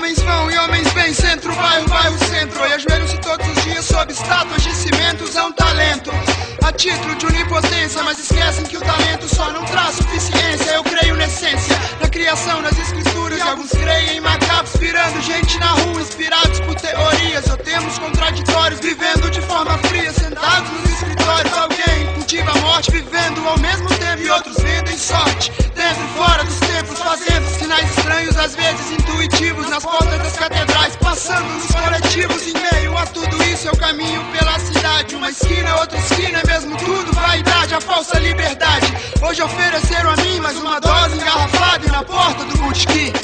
Homens vão e homens vêm, centro, bairro, bairro, centro. E ajoelham-se todos os dias sob estátuas de cimento. Usam talento a título de onipotência, mas esquecem que o talento só não traz suficiência. Eu creio na essência, na criação, nas escrituras. E alguns creem em macacos virando gente na rua, inspirados por teorias. Ou temos contraditórios, vivendo de forma fria, sentados nos escritórios. Alguém cultiva a morte, vivendo ao mesmo tempo, e outros vendem sorte, dentro e fora dos templos, fazendo sinais estranhos, às vezes intuitivos, nas portas das catedrais, passando nos coletivos. Em meio a tudo isso eu caminho pela cidade, uma esquina, outra esquina, é mesmo tudo vaidade, a falsa liberdade. Hoje ofereceram a mim mais uma dose engarrafada e na porta do botequim.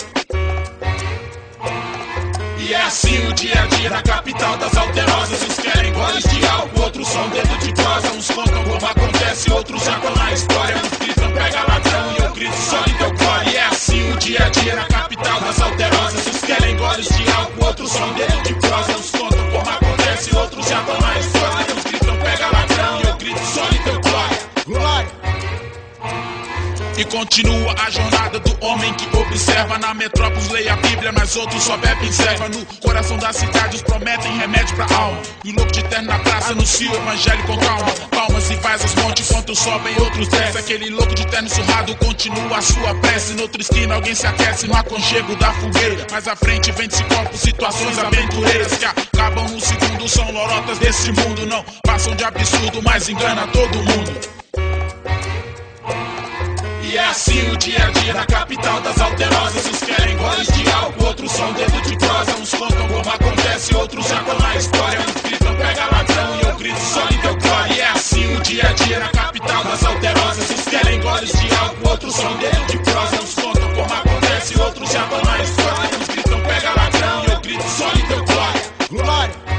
E é assim o dia a dia na capital das alterosas. Uns querem goles de álcool, outros são dedo de prosa. Uns contam como acontece, outros já estão na história. Uns gritam pega ladrão e eu grito só em teu core. E é assim o dia a dia na capital das alterosas. Uns querem goles de álcool, outros são dedo de prosa. Uns contam como acontece, outros já estão na história. Uns gritam pega ladrão e eu grito só em teu core. Glória! E continua a jornada do homem que observa. Na metrópole leia a Bíblia, mas outros só bebem serva. No coração da cidade os prometem remédio pra alma. E o louco de terno na praça anuncia o evangelho com calma. Palmas e vasos monte enquanto sobem outros desce. Aquele louco de terno surrado continua a sua prece. Noutra esquina alguém se aquece no aconchego da fogueira. Mais à frente vende-se corpos, situações aventureiras que acabam no segundo. São lorotas desse mundo, não passam de absurdo, mas engana todo mundo. E é assim o dia a dia na capital das alterosas. Uns querem goles de álcool, outros são dedo de prosa. Uns contam como acontece, outros já estão na história. Uns gritam pega ladrão e eu grito só em teu core. E é assim o dia a dia na capital das alterosas. Uns querem goles de álcool, outros são dedo de prosa. Uns contam como acontece, outros já estão na história. Uns gritam pega ladrão e eu grito só em teu core. Glória!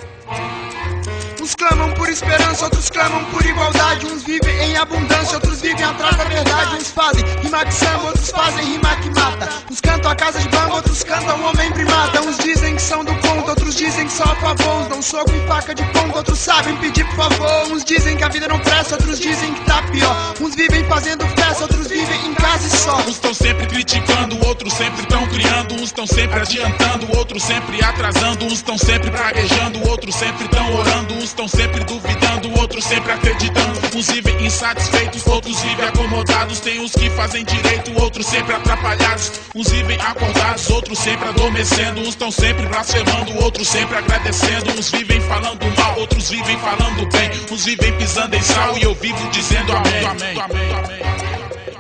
Uns clamam por esperança, outros clamam por igualdade. Uns vivem em abundância, outros vivem atrás da verdade. Uns fazem rima de samba, outros fazem rima que mata. Uns cantam a casa de bamba, outros cantam o homem primata. Uns dizem que são do ponto, outros dizem que só a favor. Uns dão soco e faca de ponta, outros sabem pedir por favor. Uns dizem que a vida não presta, outros dizem que tá pior. Uns vivem fazendo festa, outros vivem em casa e só. Uns estão sempre criticando, outros sempre estão criando. Uns estão sempre adiantando, outros sempre atrasando. Uns estão sempre praguejando, outros sempre estão orando. Uns estão sempre duvidando, outros sempre acreditando. Uns vivem insatisfeitos, outros vivem acomodados. Tem uns que fazem direito, outros sempre atrapalhados. Uns vivem acordados, outros sempre adormecendo. Uns estão sempre blasfemando, outros sempre agradecendo. Uns vivem falando mal, outros vivem falando bem. Uns vivem pisando em sal e eu vivo dizendo amém, amém, amém, amém.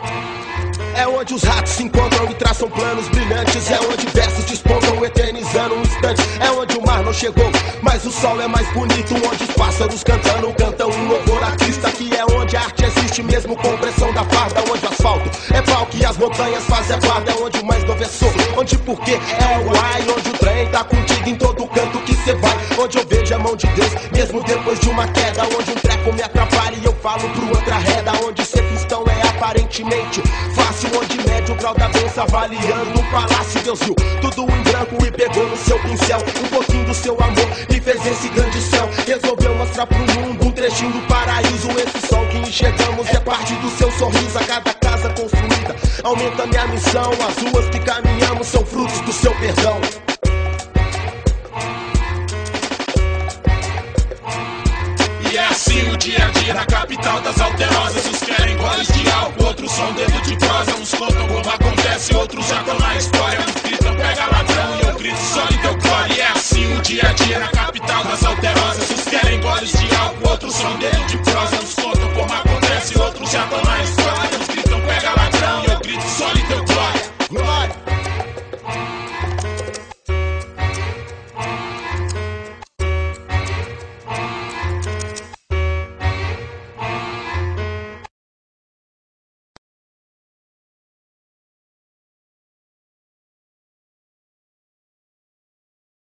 É onde os ratos se encontram e traçam planos brilhantes. É onde versos despontam eternizando um instante. É onde o mar não chegou, mas o sol é mais bonito. Onde os pássaros cantam um louvor a Cristo. Aqui é onde a arte existe mesmo com pressão da farda. Onde o asfalto é palco e as montanhas fazem guarda. É onde o mais novo é som, onde porque é o ai. Onde o trem tá contigo em todo canto que cê vai. Onde eu vejo a mão de Deus mesmo depois de uma queda. Onde um treco me atrapalha e eu falo pro outro arreda. Onde ser cristão é aparentemente fácil. Onde mede o grau da benção avaliando um palácio. Deus viu tudo em branco e pegou no seu pincel um pouquinho do seu amor e fez esse grande céu. Resolveu mostrar pro mundo um trechinho do paraíso. Esse sol que enxergamos é parte do seu sorriso. A cada casa construída aumenta minha missão. As ruas que caminhamos são frutos do seu perdão. E é assim o dia a dia na capital das alterosas. Uns querem goles de álcool, outros são dedo de prosa.